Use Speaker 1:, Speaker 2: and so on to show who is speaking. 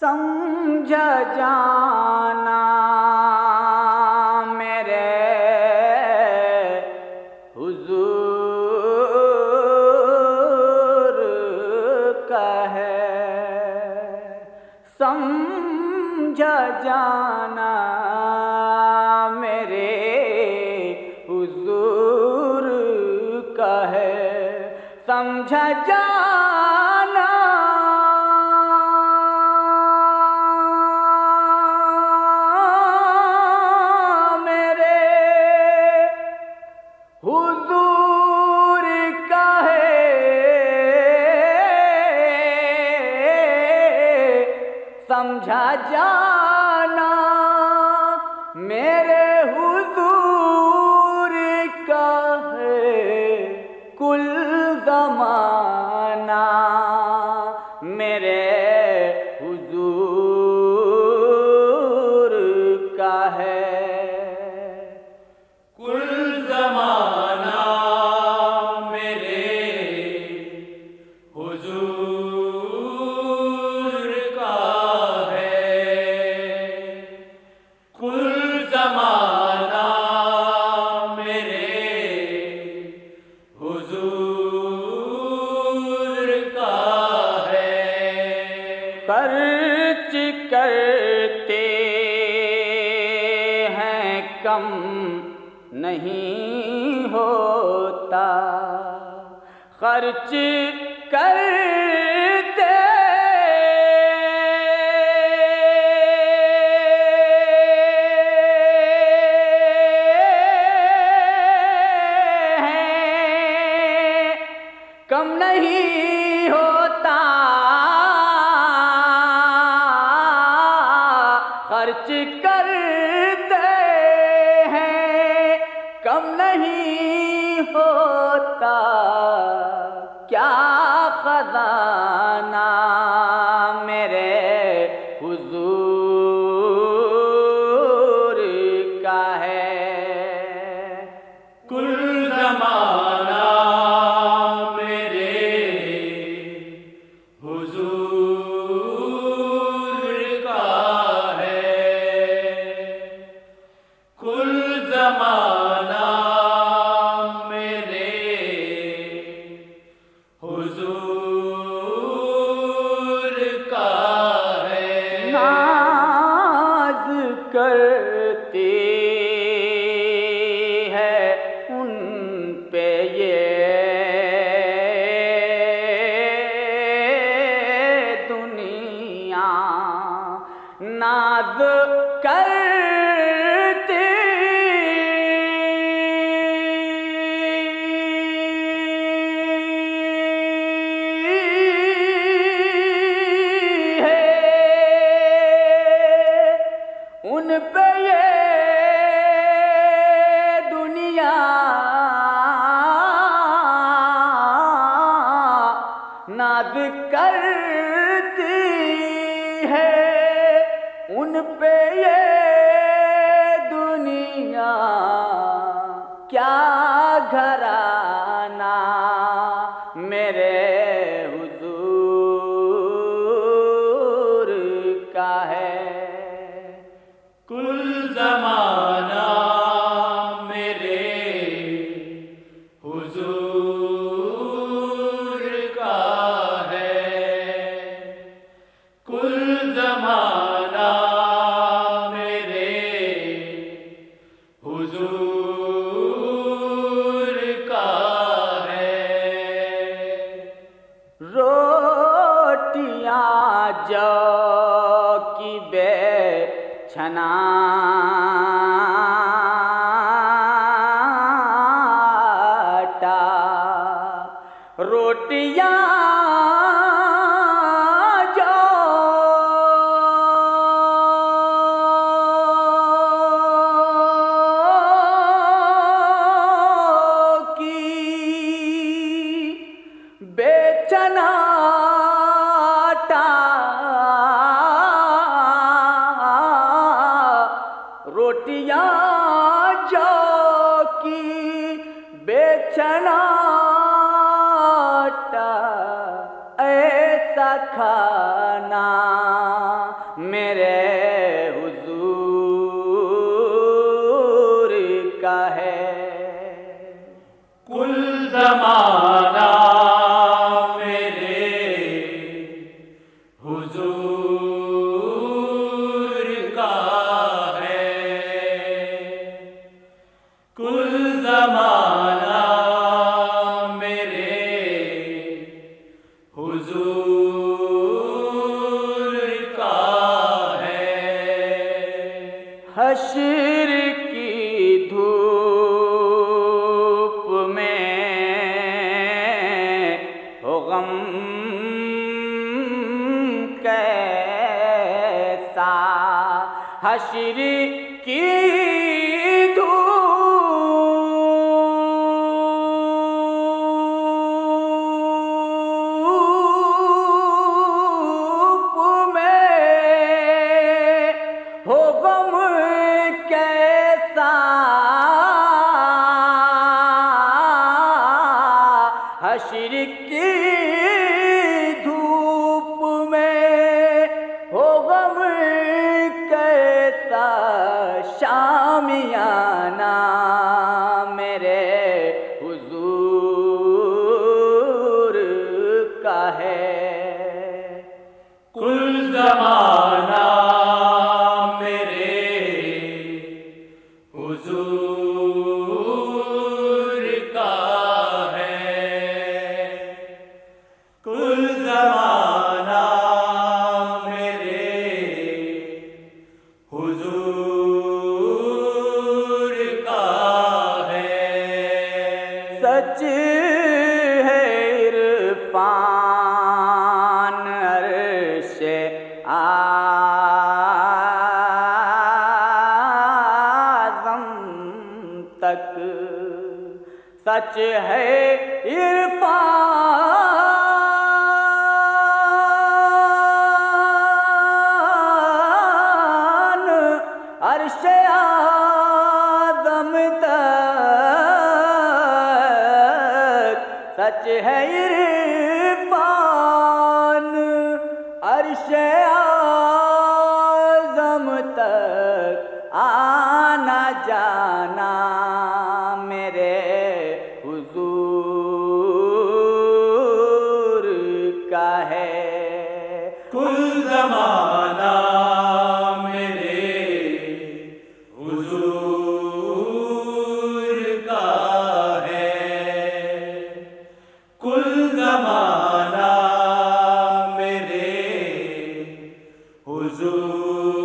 Speaker 1: سمجھا جانا میرے حضور کا ہے، سمجھا جانا میرے حضور کا ہے، سمجھا جانا میرے حضور کا ہے، سمجھا جانا میرے حضور کا ہے، کل زمانہ میرے حضور کا ہے،
Speaker 2: کل زمانہ میرے حضور کا ہے، کل زمانہ میرے حضور کا ہے،
Speaker 1: خرچ کرتے ہیں کم نہیں ہوتا، خرچ کرتے ہیں کم نہیں ہوتا، خرچ کرتے ہیں کم نہیں ہوتا، کیا خزانہ میرے حضور کا ہے،
Speaker 2: کل زمانہ میرے حضور کا ہے، کل زمانہ میرے حضور کا ہے،
Speaker 1: ناز کرتے ہیں ان پہ یہ دنیا، ناز کرتے ان پہ یہ دنیا، ناز کرتی ہے ان پہ یہ دنیا، کیا گھرانہ میرے حضور کا ہے،
Speaker 2: کل زمانہ میرے حضور کا ہے، کل زمانہ میرے حضور کا ہے،
Speaker 1: روٹیاں جو کی بے چھنا روٹیاں جو کی بیچنا روٹیاں جو کی بیچنا ایسا کھانا میرے حضور کا ہے۔
Speaker 2: کل زمانہ میرے حضور کا ہے، کل زمانہ میرے حضور کا ہے۔
Speaker 1: حشر کی دھوپ میں ہو غم کیسا، حشر کی دھوپ میں ہو غم کیسا، حشر کی دھوپ میں ہو غم کیسا، شامیانہ میرے حضور کا ہے۔
Speaker 2: کل زمانہ میرے حضور کا ہے، کل زمانہ میرے حضور کا ہے۔
Speaker 1: سچ ہے عرفان عرش اعظم تک، سچ ہے عرفان عرش اعظم تک، سچ ہے عرفان عرش اعظم تک، آنا جانا میرے حضور کا ہے۔
Speaker 2: کل زمانہ میرے حضور کا ہے، کل زمانہ میرے حضور